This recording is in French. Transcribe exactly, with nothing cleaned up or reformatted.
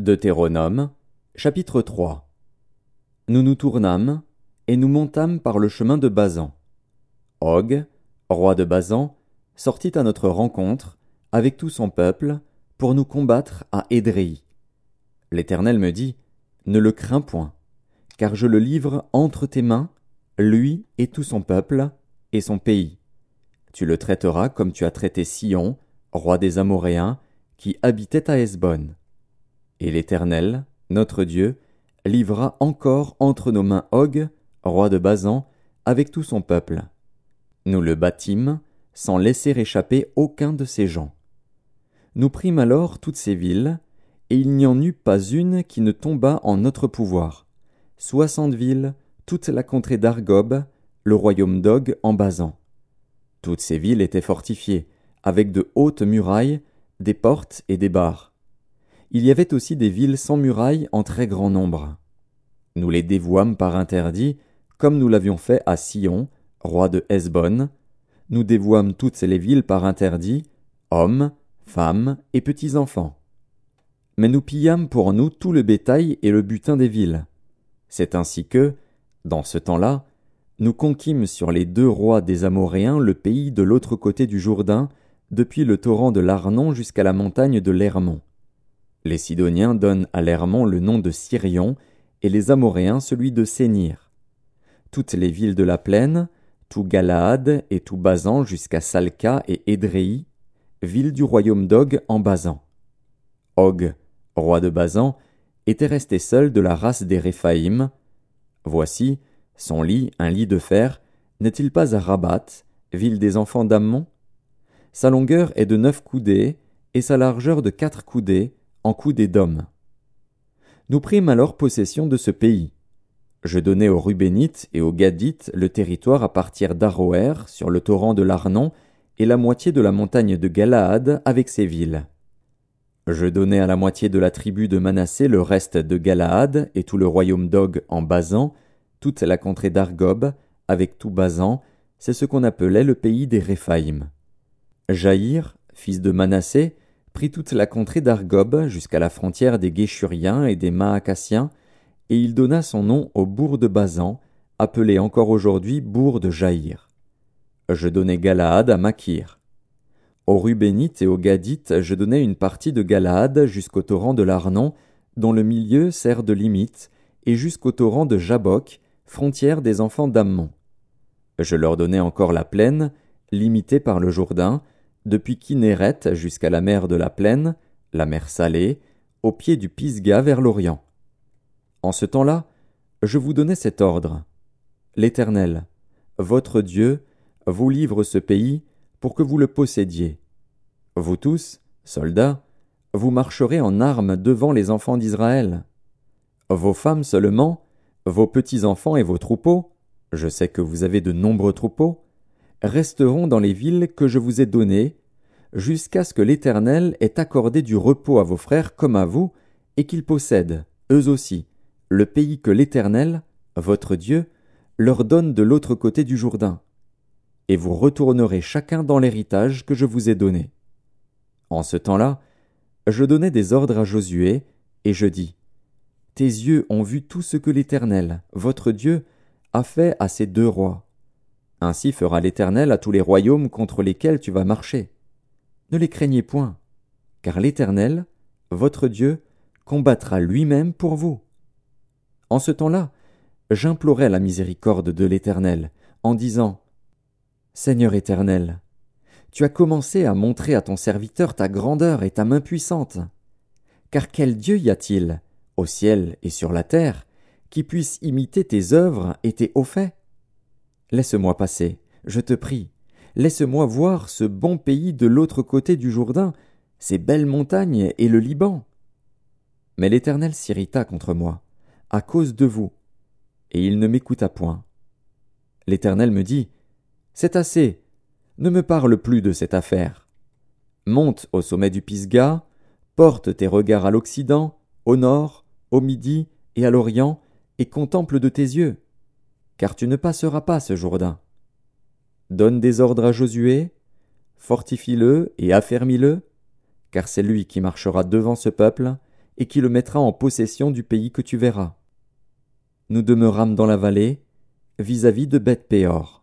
Deutéronome, chapitre trois. Nous nous tournâmes, et nous montâmes par le chemin de Basan. Og, roi de Basan, sortit à notre rencontre, avec tout son peuple, pour nous combattre à Édréi. L'Éternel me dit, ne le crains point, car je le livre entre tes mains, lui et tout son peuple, et son pays. Tu le traiteras comme tu as traité Sihon, roi des Amoréens, qui habitait à Hesbon. Et l'Éternel, notre Dieu, livra encore entre nos mains Og, roi de Basan, avec tout son peuple. Nous le battîmes, sans laisser échapper aucun de ses gens. Nous prîmes alors toutes ces villes, et il n'y en eut pas une qui ne tombât en notre pouvoir. Soixante villes, toute la contrée d'Argob, le royaume d'Og en Basan. Toutes ces villes étaient fortifiées, avec de hautes murailles, des portes et des barres. Il y avait aussi des villes sans murailles en très grand nombre. Nous les dévouâmes par interdit, comme nous l'avions fait à Sihon, roi de Hesbon. Nous dévouâmes toutes les villes par interdit, hommes, femmes et petits-enfants. Mais nous pillâmes pour nous tout le bétail et le butin des villes. C'est ainsi que, dans ce temps-là, nous conquîmes sur les deux rois des Amoréens le pays de l'autre côté du Jourdain, depuis le torrent de l'Arnon jusqu'à la montagne de l'Hermon. Les Sidoniens donnent à l'Hermon le nom de Sirion, et les Amoréens celui de Sénir. Toutes les villes de la plaine, tout Galaad et tout Basan jusqu'à Salca et Édréi, villes du royaume d'Og en Basan. Og, roi de Basan, était resté seul de la race des Réphaïm. Voici, son lit, un lit de fer, n'est-il pas à Rabat, ville des enfants d'Ammon? Sa longueur est de neuf coudées, et sa largeur de quatre coudées, en coudées d'homme. Nous prîmes alors possession de ce pays. Je donnai aux Rubénites et aux Gadites le territoire à partir d'Aroër, sur le torrent de l'Arnon, et la moitié de la montagne de Galaad avec ses villes. Je donnai à la moitié de la tribu de Manassé le reste de Galaad et tout le royaume d'Og en Basan, toute la contrée d'Argob, avec tout Basan, c'est ce qu'on appelait le pays des Réphaïm. Jaïr, fils de Manassé, prit toute la contrée d'Argob jusqu'à la frontière des Guéshuriens et des Maacassiens, et il donna son nom au bourg de Basan, appelé encore aujourd'hui bourg de Jaïr. Je donnai Galaad à Makir. Aux Rubénites et aux Gadites, je donnai une partie de Galaad jusqu'au torrent de l'Arnon, dont le milieu sert de limite, et jusqu'au torrent de Jabok, frontière des enfants d'Ammon. Je leur donnai encore la plaine, limitée par le Jourdain, depuis Kinéret jusqu'à la mer de la plaine, la mer Salée, au pied du Pisga vers l'Orient. En ce temps-là, je vous donnai cet ordre. L'Éternel, votre Dieu, vous livre ce pays pour que vous le possédiez. Vous tous, soldats, vous marcherez en armes devant les enfants d'Israël. Vos femmes seulement, vos petits-enfants et vos troupeaux, je sais que vous avez de nombreux troupeaux, resteront dans les villes que je vous ai données, jusqu'à ce que l'Éternel ait accordé du repos à vos frères comme à vous, et qu'ils possèdent, eux aussi, le pays que l'Éternel, votre Dieu, leur donne de l'autre côté du Jourdain. Et vous retournerez chacun dans l'héritage que je vous ai donné. En ce temps-là, je donnai des ordres à Josué, et je dis, tes yeux ont vu tout ce que l'Éternel, votre Dieu, a fait à ces deux rois. Ainsi fera l'Éternel à tous les royaumes contre lesquels tu vas marcher. Ne les craignez point, car l'Éternel, votre Dieu, combattra lui-même pour vous. En ce temps-là, j'implorai la miséricorde de l'Éternel, en disant, Seigneur Éternel, tu as commencé à montrer à ton serviteur ta grandeur et ta main puissante. Car quel Dieu y a-t-il, au ciel et sur la terre, qui puisse imiter tes œuvres et tes hauts faits? Laisse-moi passer, je te prie, laisse-moi voir ce bon pays de l'autre côté du Jourdain, ces belles montagnes et le Liban. Mais l'Éternel s'irrita contre moi, à cause de vous, et il ne m'écouta point. L'Éternel me dit, c'est assez, ne me parle plus de cette affaire. Monte au sommet du Pisga, porte tes regards à l'Occident, au nord, au midi et à l'Orient, et contemple de tes yeux, car tu ne passeras pas ce Jourdain. Donne des ordres à Josué, fortifie-le et affermis-le, car c'est lui qui marchera devant ce peuple, et qui le mettra en possession du pays que tu verras. Nous demeurâmes dans la vallée, vis-à-vis de Beth-péor.